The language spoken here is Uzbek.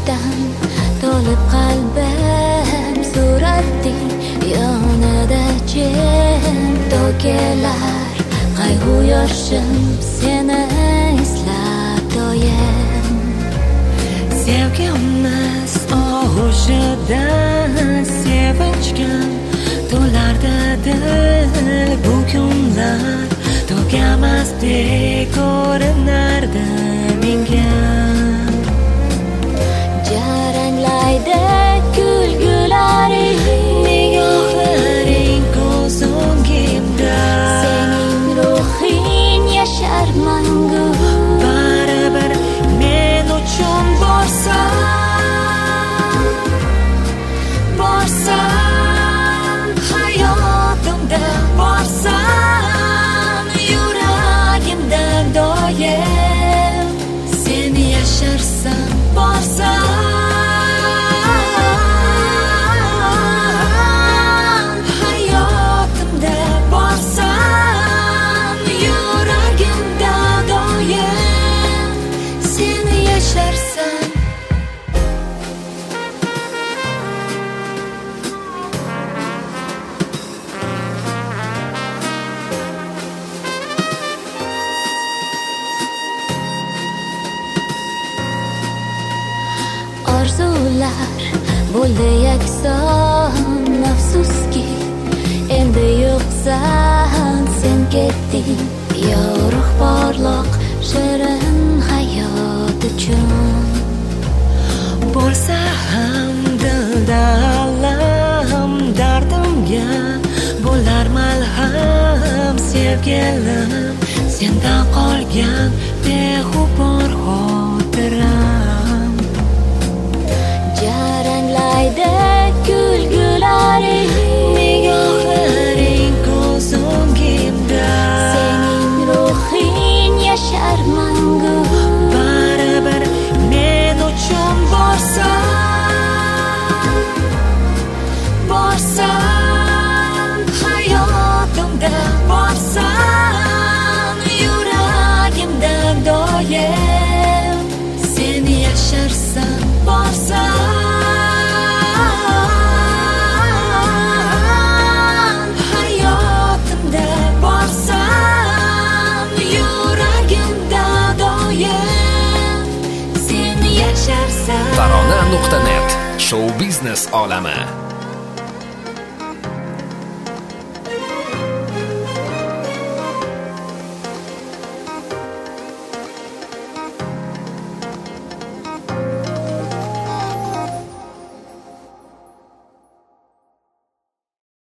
sevishdan to'lib qalbim, surating yonida jim to'kilar qayg'u yoshim, seni eslab doim. Sevgimiz og'ushidan sevinchga to'lardi dil, bu kunlar tugamasdek ko'rinardi menga. Jaranglaydi kulgularing, nigohlaring ko'z o'ngimda, sening ruhing yashar mangu. baribir men uchun borsan, hayotimda borsan, yuragimda doim sen yasharsan, borsan, hayotimda borsan, yuragimda doim sen yasharsan. Orzular bo'ldi yakson, afsuski endi yo'qsan, sen ketding yorug' porloq shirin hayot uchun. Bo'lsa ham dilda alam, dardimga bo'lar malham, sevgilim sendan qolgan beg'ubor xotiram. Jaranglaydi kulgularing, nigohlaring ko'z o'ngimda, sening ruhing yashar mangu. baribir men uchun borsan, hayotimda borsan, yuragimda doim sen yasharsan, borsan, hayotimda borsan, yuragimda doim sen yasharsan. Tarona.net Show biznes olami.